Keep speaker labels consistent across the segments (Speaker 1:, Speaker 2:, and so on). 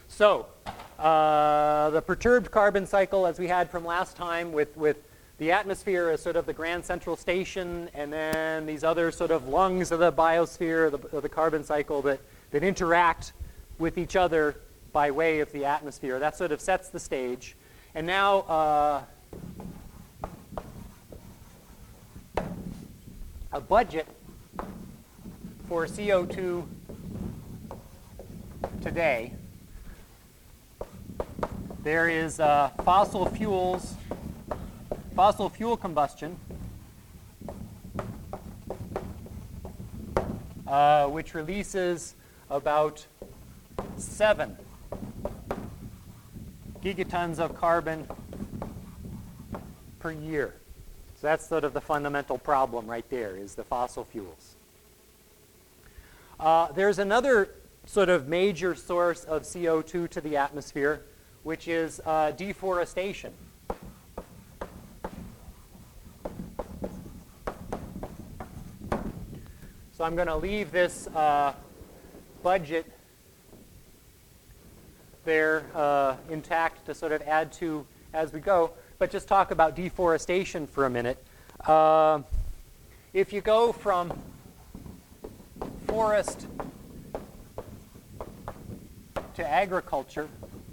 Speaker 1: So the perturbed carbon cycle, as we had from last time, with the atmosphere as sort of the grand central station, and then these other sort of lungs of the biosphere, of the carbon cycle that interact with each other by way of the atmosphere. That sort of sets the stage. And now a budget for CO2 today. There is fossil fuel combustion, which releases about 7 gigatons of carbon per year. So that's sort of the fundamental problem right there, is the fossil fuels. There's another sort of major source of CO2 to the atmosphere, which is deforestation. So I'm going to leave this budget there intact to sort of add to as we go, but just talk about deforestation for a minute. If you go from forest to agriculture,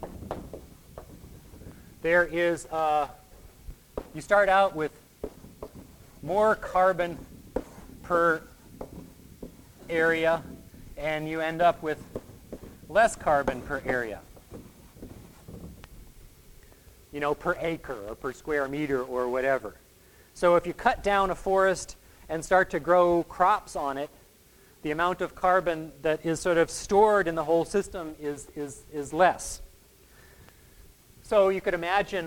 Speaker 1: there is, you start out with more carbon per area, and you end up with less carbon per area. You know, per acre or per square meter or whatever. So if you cut down a forest and start to grow crops on it, the amount of carbon that is sort of stored in the whole system is less. So you could imagine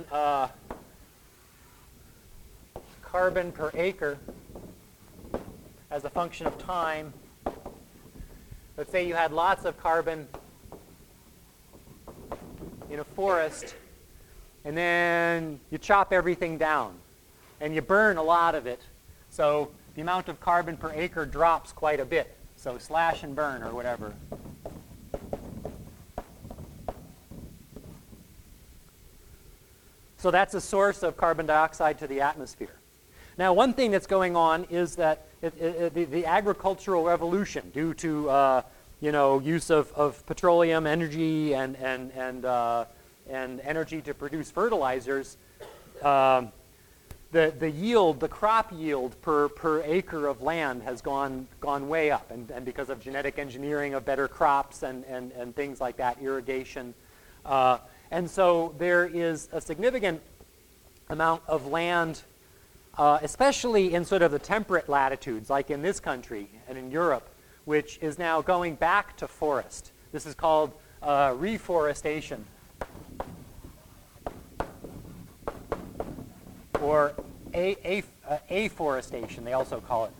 Speaker 1: carbon per acre as a function of time. Let's say you had lots of carbon in a forest, and then you chop everything down, and you burn a lot of it. So the amount of carbon per acre drops quite a bit. So slash and burn or whatever. So that's a source of carbon dioxide to the atmosphere. Now, one thing that's going on is that the agricultural revolution, due to use of petroleum energy and energy to produce fertilizers, the yield, the crop yield per acre of land has gone way up, and because of genetic engineering of better crops and things like that, irrigation. And so there is a significant amount of land, especially in sort of the temperate latitudes, like in this country and in Europe, which is now going back to forest. This is called reforestation, or afforestation, they also call it.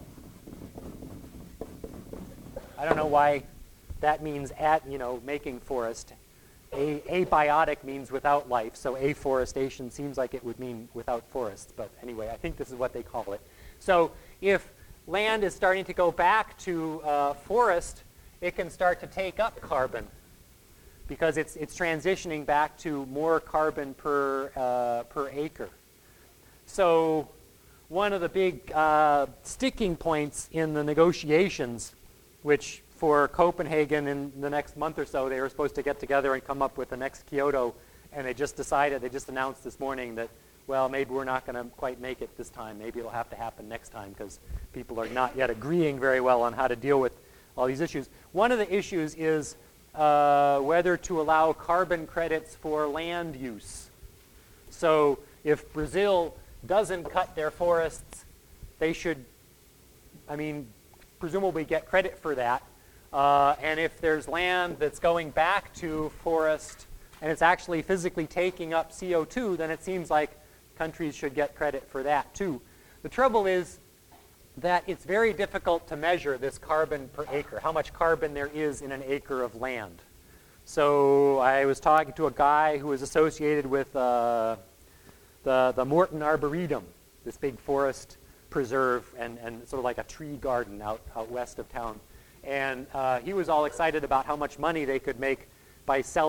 Speaker 1: I don't know why that means making forest. Abiotic means without life, so afforestation seems like it would mean without forests. But anyway, I think this is what they call it. So if land is starting to go back to forest, it can start to take up carbon because it's transitioning back to more carbon per acre. So one of the big sticking points in the negotiations, which for Copenhagen in the next month or so, they were supposed to get together and come up with the next Kyoto, and they just announced this morning that, well, maybe we're not going to quite make it this time. Maybe it'll have to happen next time because people are not yet agreeing very well on how to deal with all these issues. One of the issues is whether to allow carbon credits for land use. So if Brazil doesn't cut their forests, they should, presumably get credit for that. And if there's land that's going back to forest and it's actually physically taking up CO2, then it seems like countries should get credit for that too. The trouble is that it's very difficult to measure this carbon per acre, how much carbon there is in an acre of land. So I was talking to a guy who was associated with the Morton Arboretum, this big forest preserve and sort of like a tree garden out west of town. And he was all excited about how much money they could make by selling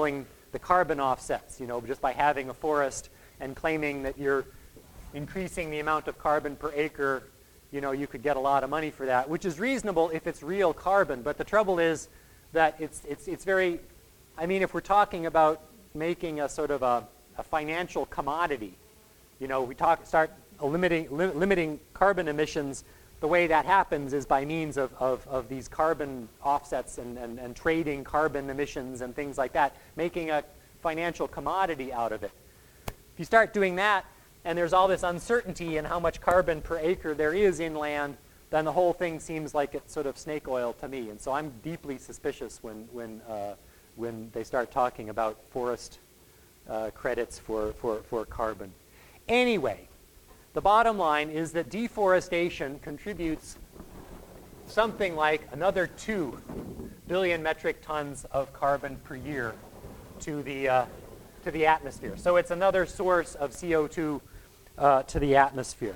Speaker 1: the carbon offsets, just by having a forest and claiming that you're increasing the amount of carbon per acre, you could get a lot of money for that, which is reasonable if it's real carbon. But the trouble is that it's very, if we're talking about making a sort of a financial commodity, we start limiting carbon emissions. The way that happens is by means of these carbon offsets and trading carbon emissions and things like that, making a financial commodity out of it. If you start doing that, and there's all this uncertainty in how much carbon per acre there is inland, then the whole thing seems like it's sort of snake oil to me. And so I'm deeply suspicious when they start talking about forest credits for carbon. Anyway, the bottom line is that deforestation contributes something like another 2 billion metric tons of carbon per year to the atmosphere. So it's another source of CO2 to the atmosphere.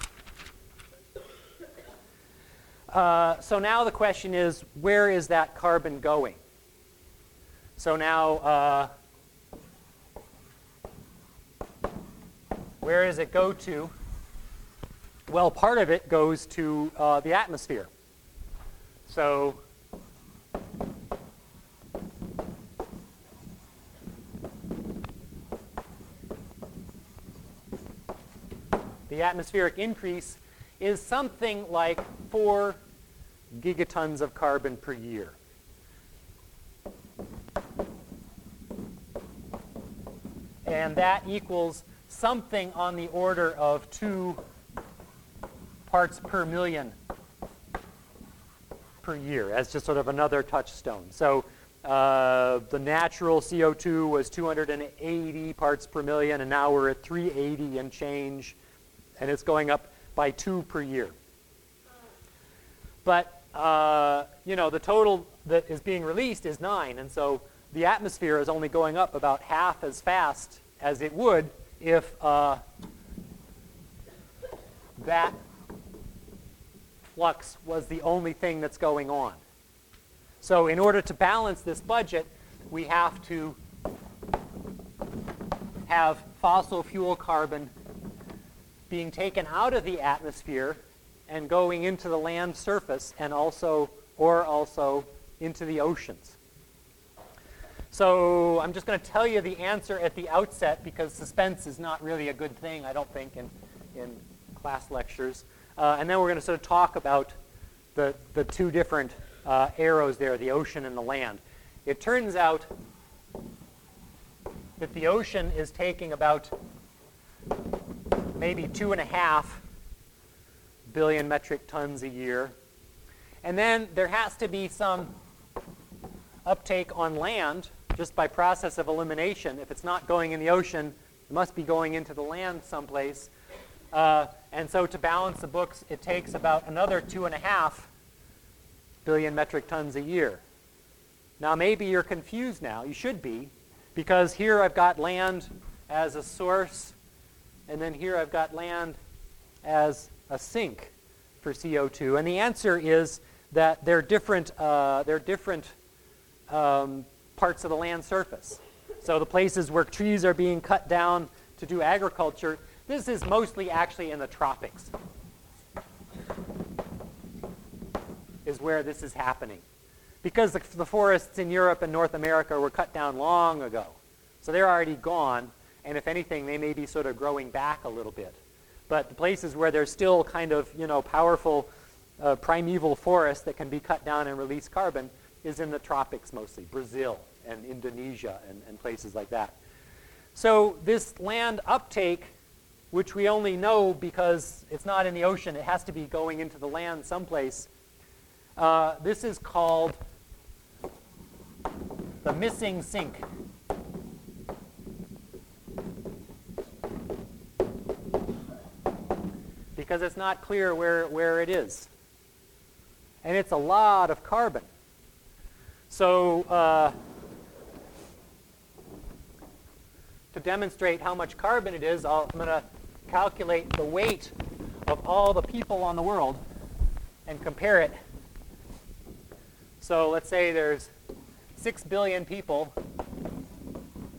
Speaker 1: So now the question is, where is that carbon going? So now, where does it go to? Well, part of it goes to the atmosphere. So the atmospheric increase is something like 4 gigatons of carbon per year. And that equals something on the order of 2 parts per million per year as just sort of another touchstone. So the natural CO2 was 280 parts per million, and now we're at 380 and change, and it's going up by 2 per year. But the total that is being released is 9, and so the atmosphere is only going up about half as fast as it would if that flux was the only thing that's going on. So in order to balance this budget, we have to have fossil fuel carbon being taken out of the atmosphere and going into the land surface and also into the oceans. So I'm just going to tell you the answer at the outset, because suspense is not really a good thing, I don't think, in class lectures. And then we're going to sort of talk about the 2 different arrows there, the ocean and the land. It turns out that the ocean is taking about maybe 2.5 billion metric tons a year. And then there has to be some uptake on land just by process of elimination. If it's not going in the ocean, it must be going into the land someplace. And so to balance the books, it takes about another 2.5 billion metric tons a year. Now maybe you're confused now. You should be, because here I've got land as a source, and then here I've got land as a sink for CO2. And the answer is that they're different parts of the land surface. So the places where trees are being cut down to do agriculture, this is mostly actually in the tropics, is where this is happening. Because the forests in Europe and North America were cut down long ago. So they're already gone, and if anything, they may be sort of growing back a little bit. But the places where there's still kind of, powerful primeval forests that can be cut down and release carbon is in the tropics mostly, Brazil and Indonesia and places like that. So this land uptake, which we only know because it's not in the ocean, it has to be going into the land someplace, this is called the missing sink. Because it's not clear where it is. And it's a lot of carbon. So to demonstrate how much carbon it is, I'm going to calculate the weight of all the people on the world and compare it. So let's say there's 6 billion people,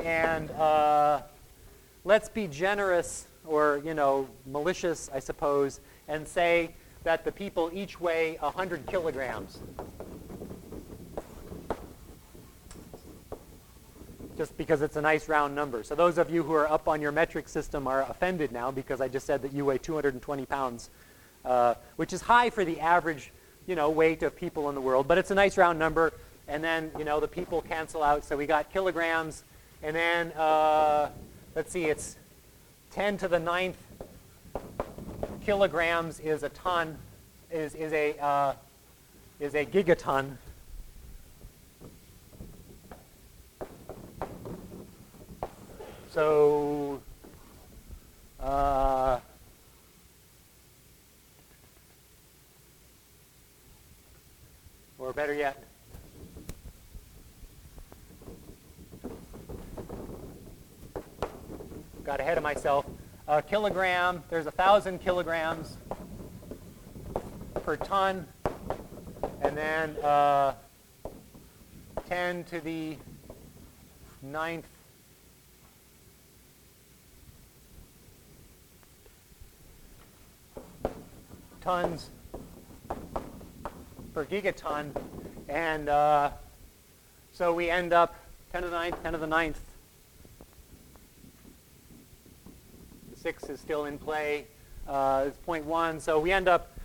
Speaker 1: And let's be generous or, malicious, I suppose, and say that the people each weigh 100 kilograms. Just because it's a nice round number. So those of you who are up on your metric system are offended now because I just said that you weigh 220 pounds, which is high for the average, weight of people in the world. But it's a nice round number. And then, the people cancel out. So we got kilograms. And then, let's see, it's 10 to the 9th kilograms is a ton, is a gigaton. So, or better yet, got ahead of myself. A kilogram, there's 1,000 kilograms per ton, and then 10 to the 9th tons per gigaton, and so we end up 10 to the 9th, 10 to the 9th. The 6 is still in play. It's 0.1, so we end up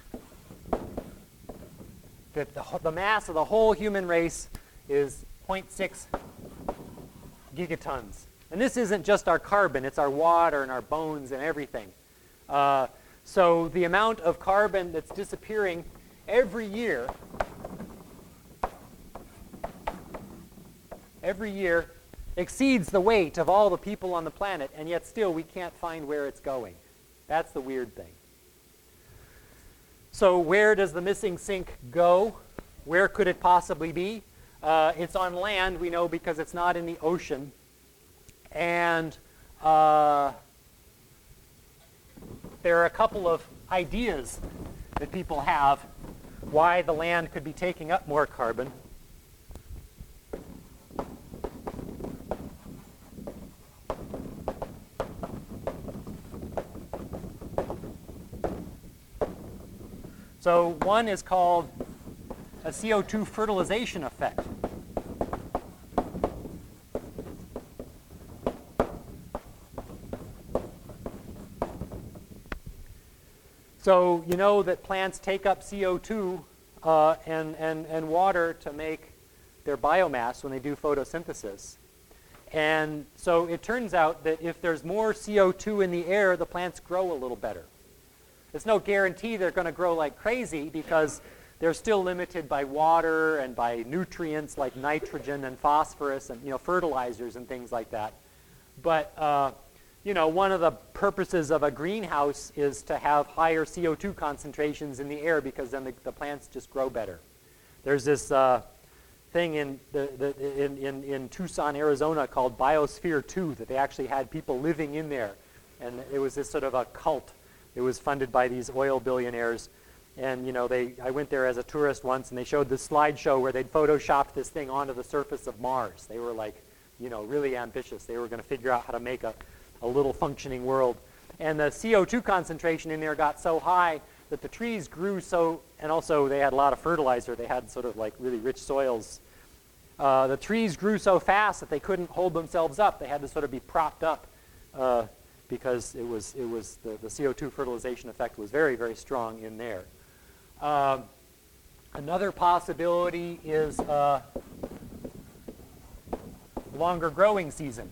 Speaker 1: that the mass of the whole human race is 0.6 gigatons. And this isn't just our carbon, it's our water and our bones and everything. So the amount of carbon that's disappearing every year exceeds the weight of all the people on the planet, and yet still we can't find where it's going. That's the weird thing. So where does the missing sink go? Where could it possibly be? It's on land, we know, because it's not in the ocean. And there are a couple of ideas that people have why the land could be taking up more carbon. So one is called a CO2 fertilization effect. So you know that plants take up CO2 and water to make their biomass when they do photosynthesis. And so it turns out that if there's more CO2 in the air, the plants grow a little better. There's no guarantee they're going to grow like crazy because they're still limited by water and by nutrients like nitrogen and phosphorus and fertilizers and things like that. But one of the purposes of a greenhouse is to have higher CO2 concentrations in the air because then the plants just grow better. There's this thing in Tucson, Arizona called Biosphere 2 that they actually had people living in there. And it was this sort of a cult. It was funded by these oil billionaires. And I went there as a tourist once and they showed this slideshow where they'd photoshopped this thing onto the surface of Mars. They were like, really ambitious. They were going to figure out how to make a little functioning world. And the CO2 concentration in there got so high that the trees grew so, and also they had a lot of fertilizer. They had sort of like really rich soils. The trees grew so fast that they couldn't hold themselves up. They had to sort of be propped up because it was the CO2 fertilization effect was very, very strong in there. Another possibility is longer growing season.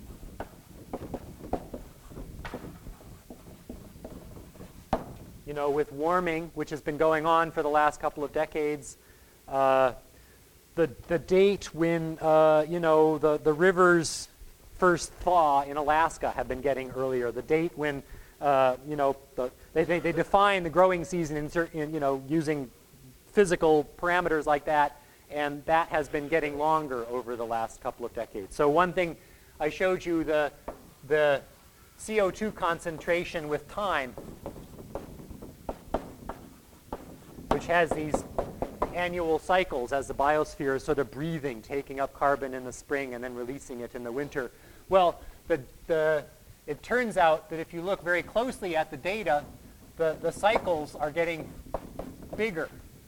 Speaker 1: With warming, which has been going on for the last couple of decades, the date when the rivers first thaw in Alaska have been getting earlier. The date when they define the growing season in using physical parameters like that, and that has been getting longer over the last couple of decades. So one thing I showed you, the CO2 concentration with time, which has these annual cycles as the biosphere is sort of breathing, taking up carbon in the spring and then releasing it in the winter. Well, it turns out that if you look very closely at the data, the cycles are getting bigger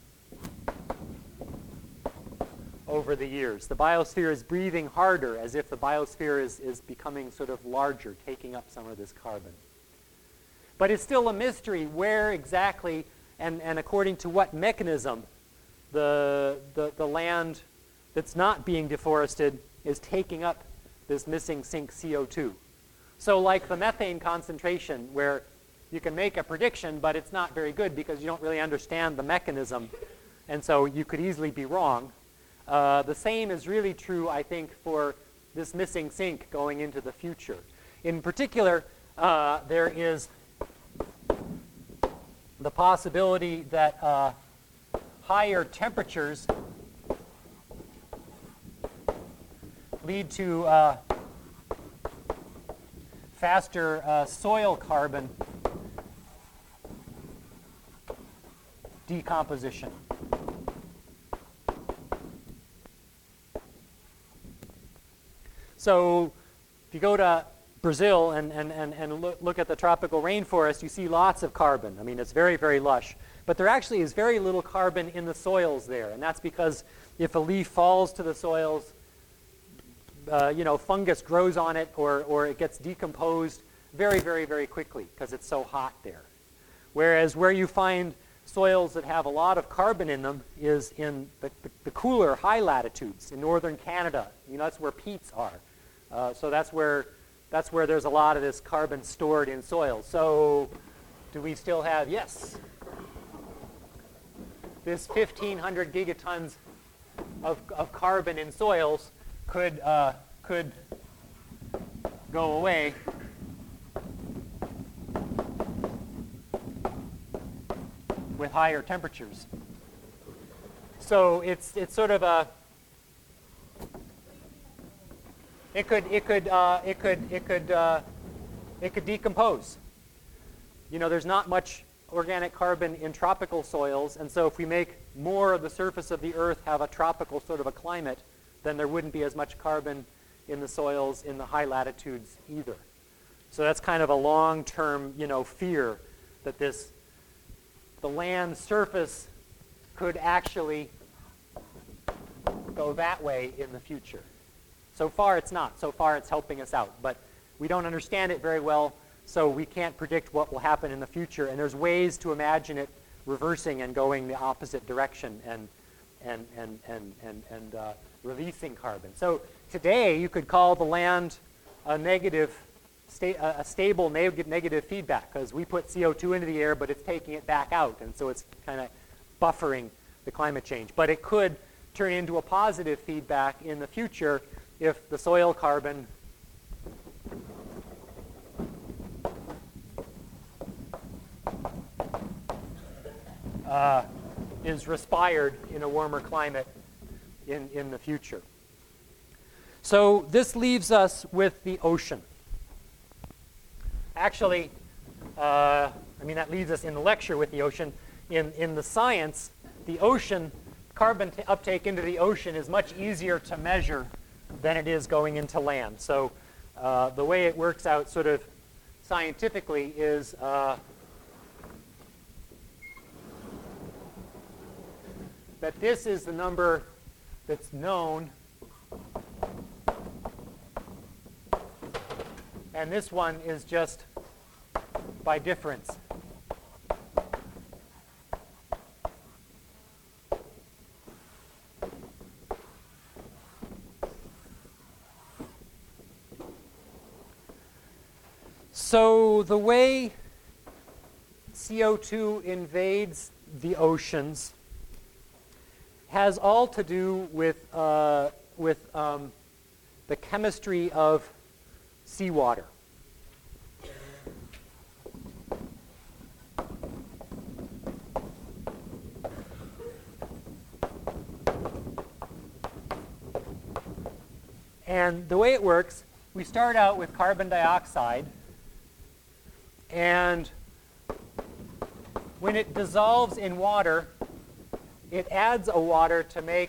Speaker 1: over the years. The biosphere is breathing harder, as if the biosphere is becoming sort of larger, taking up some of this carbon. But it's still a mystery where exactly and according to what mechanism the land that's not being deforested is taking up this missing sink CO2. So like the methane concentration, where you can make a prediction, but it's not very good because you don't really understand the mechanism, and so you could easily be wrong. The same is really true, I think, for this missing sink going into the future. In particular, there is the possibility that higher temperatures lead to faster soil carbon decomposition. So if you go to Brazil and look at the tropical rainforest, you see lots of carbon. I mean, it's very, very lush. But there actually is very little carbon in the soils there. And that's because if a leaf falls to the soils, fungus grows on it or it gets decomposed very, very, very quickly because it's so hot there. Whereas where you find soils that have a lot of carbon in them is in the cooler high latitudes in northern Canada. That's where peats are. So that's where there's a lot of this carbon stored in soil. So do we still have, yes, this 1,500 gigatons of carbon in soils could go away with higher temperatures. So it's sort of a it could decompose. There's not much organic carbon in tropical soils, and so if we make more of the surface of the Earth have a tropical sort of a climate, then there wouldn't be as much carbon in the soils in the high latitudes either. So that's kind of a long-term, fear that the land surface could actually go that way in the future. So far it's not. So far it's helping us out. But we don't understand it very well, so we can't predict what will happen in the future. And there's ways to imagine it reversing and going the opposite direction and releasing carbon. So today you could call the land a stable negative feedback, because we put CO2 into the air, but it's taking it back out, and so it's kind of buffering the climate change. But it could turn into a positive feedback in the future if the soil carbon is respired in a warmer climate in the future. So this leaves us with the ocean. Actually, that leaves us in the lecture with the ocean. In the science, the ocean, carbon uptake into the ocean is much easier to measure than it is going into land. So the way it works out sort of scientifically is that this is the number that's known, and this one is just by difference. So the way CO2 invades the oceans has all to do with the chemistry of seawater. And the way it works, we start out with carbon dioxide, and when it dissolves in water, it adds a water to make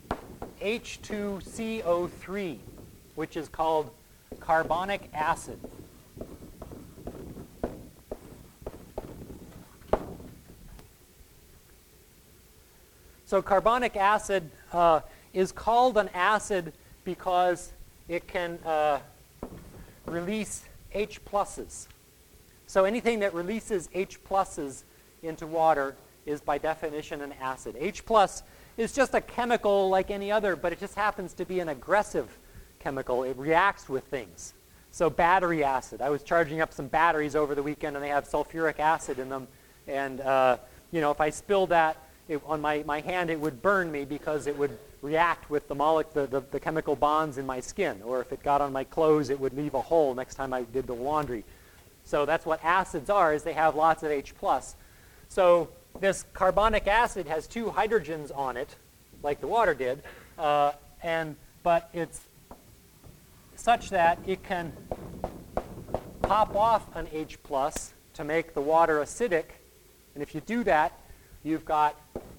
Speaker 1: H2CO3, which is called carbonic acid. So carbonic acid is called an acid because it can release H pluses. So anything that releases H pluses into water is by definition an acid. H plus is just a chemical like any other, but it just happens to be an aggressive chemical. It reacts with things. So battery acid. I was charging up some batteries over the weekend, and they have sulfuric acid in them. And if I spilled that on my hand, it would burn me because it would react with the chemical bonds in my skin. Or if it got on my clothes, it would leave a hole next time I did the laundry. So that's what acids are, is they have lots of H plus. So this carbonic acid has two hydrogens on it, like the water did, but it's such that it can pop off an H plus to make the water acidic. And if you do that, you've got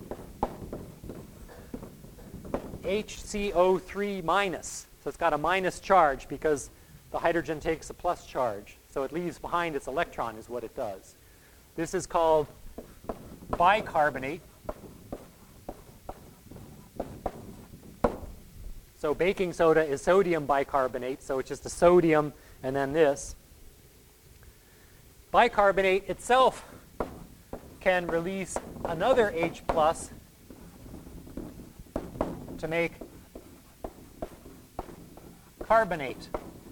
Speaker 1: HCO3 minus. So it's got a minus charge because the hydrogen takes a plus charge. So it leaves behind its electron is what it does. This is called bicarbonate. So baking soda is sodium bicarbonate, so it's just a sodium and then this. Bicarbonate itself can release another H plus to make carbonate.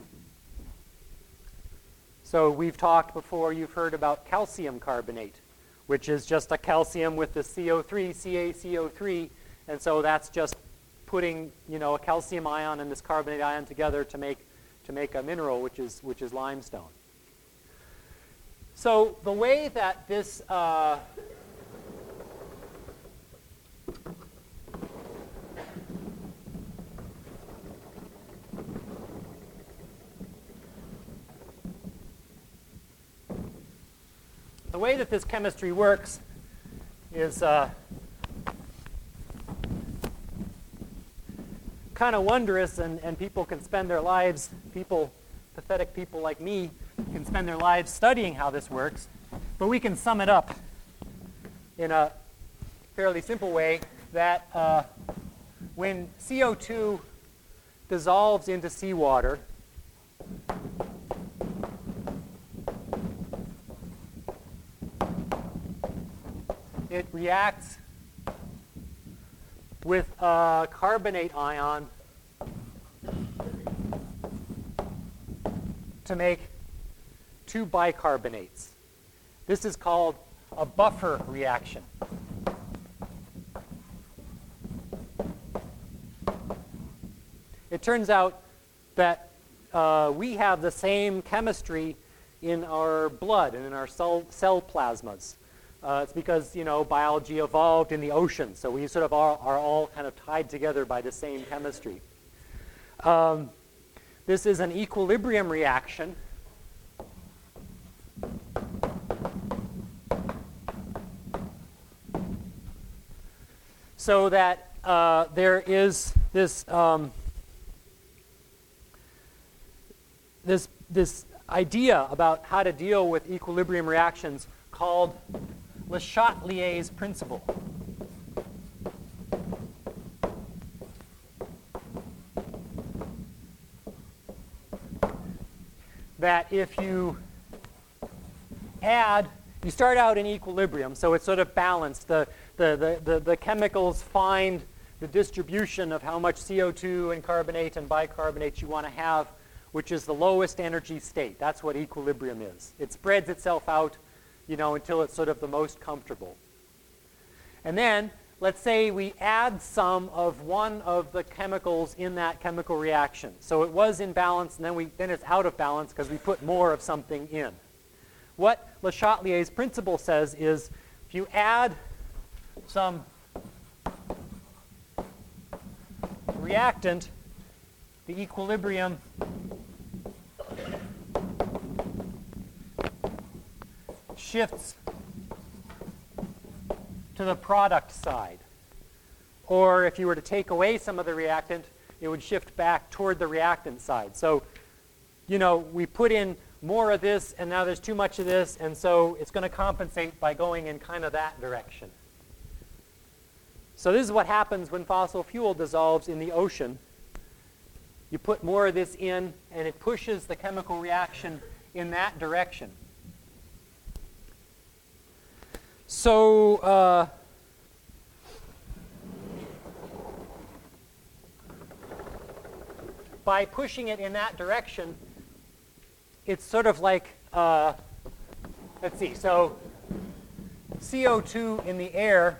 Speaker 1: So we've talked before, you've heard about calcium carbonate, which is just a calcium with the CO3, CaCO3, and so that's just putting a calcium ion and this carbonate ion together to make a mineral, which is limestone. So the way that this chemistry works is kind of wondrous, and people can spend their lives, pathetic people like me, can spend their lives studying how this works. But we can sum it up in a fairly simple way that when CO2 dissolves into seawater, it reacts with a carbonate ion to make two bicarbonates. This is called a buffer reaction. It turns out that we have the same chemistry in our blood and in our cell plasmas. It's because, biology evolved in the ocean, so we sort of are all kind of tied together by the same chemistry. This is an equilibrium reaction. So that there is this this idea about how to deal with equilibrium reactions called Le Chatelier's principle. That if you start out in equilibrium, so it's sort of balanced. The chemicals find the distribution of how much CO2 and carbonate and bicarbonate you want to have, which is the lowest energy state. That's what equilibrium is. It spreads itself out, until it's sort of the most comfortable. And then, let's say we add some of one of the chemicals in that chemical reaction. So it was in balance, and then it's out of balance because we put more of something in. What Le Chatelier's principle says is, if you add some reactant, the equilibrium shifts to the product side. Or if you were to take away some of the reactant, it would shift back toward the reactant side. So, you know, we put in more of this, and now there's too much of this, and so it's going to compensate by going in kind of that direction. So this is what happens when fossil fuel dissolves in the ocean. You put more of this in, and it pushes the chemical reaction in that direction. So by pushing it in that direction, it's sort of like, let's see, so CO2 in the air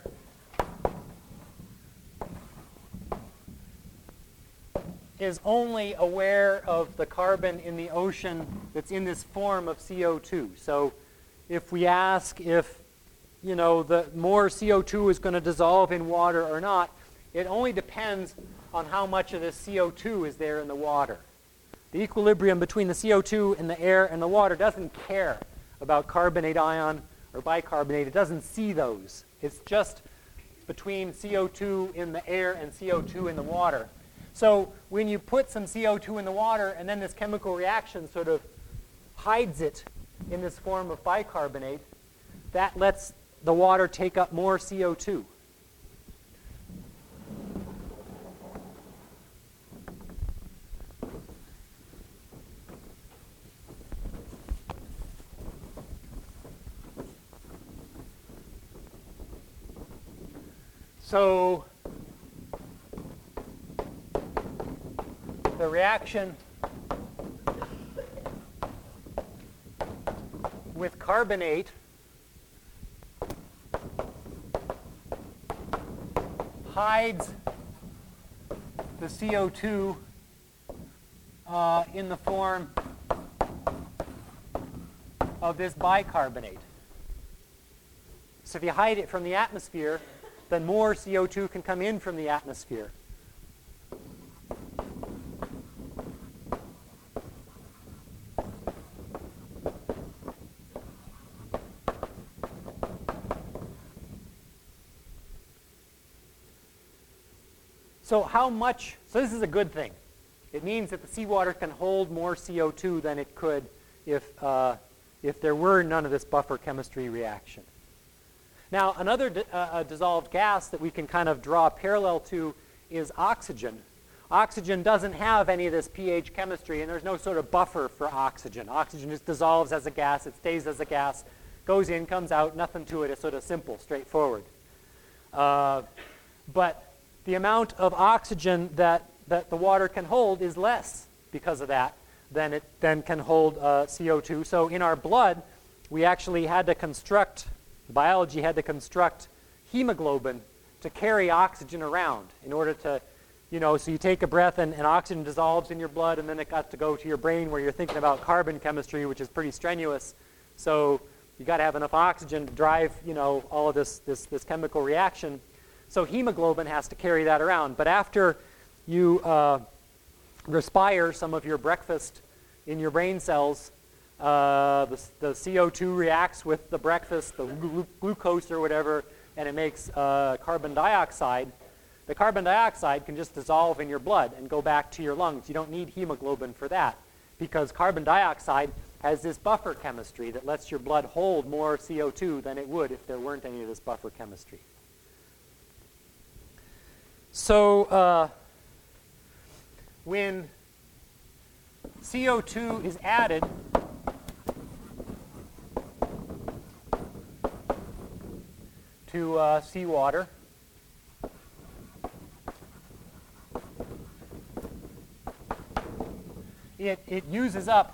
Speaker 1: is only aware of the carbon in the ocean that's in this form of CO2. So if we ask if, you know, the more CO2 is going to dissolve in water or not, it only depends on how much of this CO2 is there in the water. The equilibrium between the CO2 in the air and the water doesn't care about carbonate ion or bicarbonate. It doesn't see those. It's just between CO2 in the air and CO2 in the water. So when you put some CO2 in the water and then this chemical reaction sort of hides it in this form of bicarbonate, that lets the water take up more CO2. So the reaction with carbonate hides the CO2 in the form of this bicarbonate. So if you hide it from the atmosphere, then more CO2 can come in from the atmosphere. So how much, so this is a good thing. It means that the seawater can hold more CO2 than it could if there were none of this buffer chemistry reaction. Now, another dissolved gas that we can kind of draw a parallel to is oxygen. Oxygen doesn't have any of this pH chemistry, and there's no sort of buffer for oxygen. Oxygen just dissolves as a gas. It stays as a gas, goes in, comes out, nothing to it. It's sort of simple, straightforward. But the amount of oxygen that the water can hold is less because of that than it then can hold CO2. So in our blood, we actually had to construct, biology had to construct hemoglobin to carry oxygen around in order to, you know, so you take a breath and oxygen dissolves in your blood, and then it got to go to your brain where you're thinking about carbon chemistry, which is pretty strenuous. So you got to have enough oxygen to drive, you know, all of this chemical reaction. So hemoglobin has to carry that around. But after you respire some of your breakfast in your brain cells, the CO2 reacts with the breakfast, the glucose or whatever, and it makes carbon dioxide. The carbon dioxide can just dissolve in your blood and go back to your lungs. You don't need hemoglobin for that because carbon dioxide has this buffer chemistry that lets your blood hold more CO2 than it would if there weren't any of this buffer chemistry. So when CO2 is added to seawater, it uses up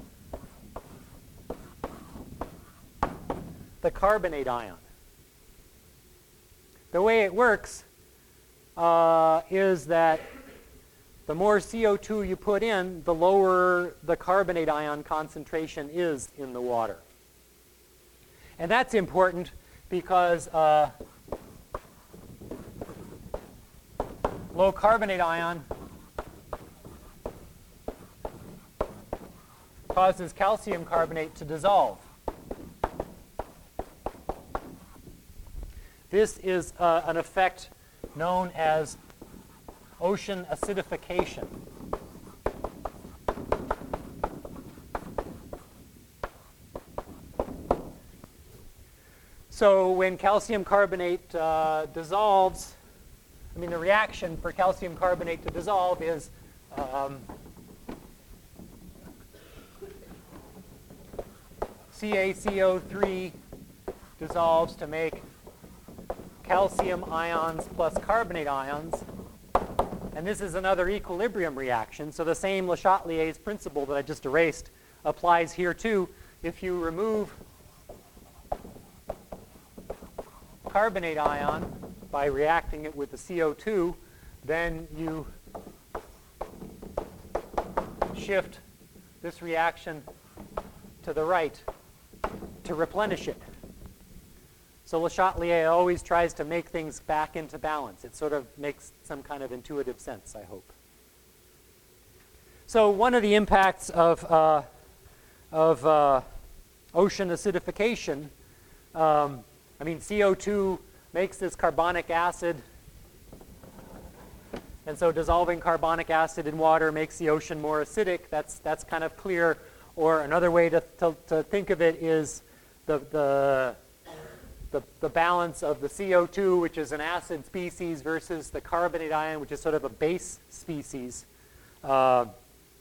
Speaker 1: the carbonate ion. The way it works is that the more CO2 you put in, the lower the carbonate ion concentration is in the water. And that's important because low carbonate ion causes calcium carbonate to dissolve. This is an effect known as ocean acidification. So when calcium carbonate dissolves, I mean the reaction for calcium carbonate to dissolve is CaCO3 dissolves to make calcium ions plus carbonate ions. And this is another equilibrium reaction. So the same Le Chatelier's principle that I just erased applies here too. If you remove carbonate ion by reacting it with the CO2, then you shift this reaction to the right to replenish it. So Le Chatelier always tries to make things back into balance. It sort of makes some kind of intuitive sense, I hope. So one of the impacts of ocean acidification, I mean, CO2 makes this carbonic acid, and so dissolving carbonic acid in water makes the ocean more acidic. That's kind of clear. Or another way to think of it is the balance of the CO2, which is an acid species, versus the carbonate ion, which is sort of a base species. You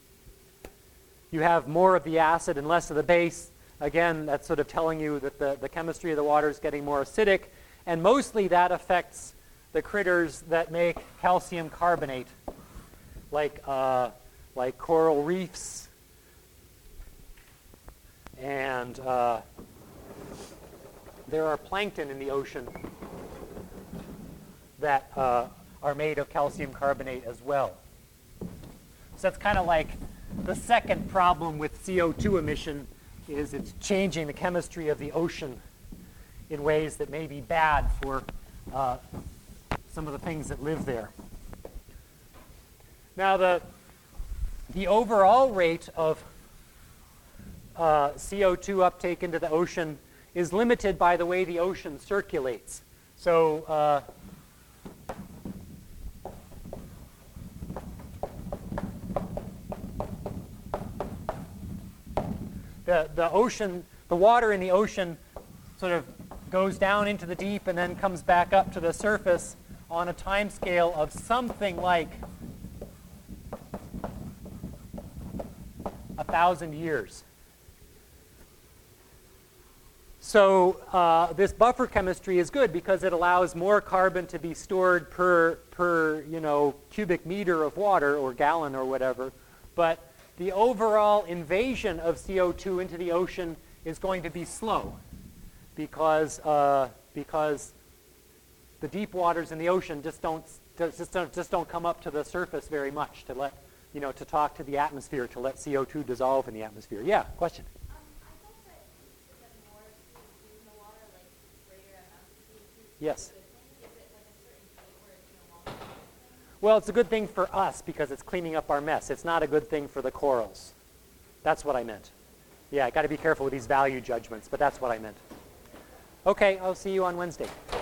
Speaker 1: have more of the acid and less of the base. Again, that's sort of telling you that the chemistry of the water is getting more acidic. And mostly that affects the critters that make calcium carbonate, like coral reefs and there are plankton in the ocean that are made of calcium carbonate as well. So that's kind of like the second problem with CO2 emission is it's changing the chemistry of the ocean in ways that may be bad for some of the things that live there. Now the overall rate of CO2 uptake into the ocean is limited by the way the ocean circulates. So the ocean, the water in the ocean sort of goes down into the deep and then comes back up to the surface on a time scale of something like 1,000 years. So this buffer chemistry is good because it allows more carbon to be stored per cubic meter of water or gallon or whatever. But the overall invasion of CO2 into the ocean is going to be slow because the deep waters in the ocean just don't come up to the surface very much to let to talk to the atmosphere, to let CO2 dissolve in the atmosphere. Yeah, question. Yes. Well, it's a good thing for us because it's cleaning up our mess. It's not a good thing for the corals. That's what I meant. Yeah, I got to be careful with these value judgments, but that's what I meant. Okay, I'll see you on Wednesday.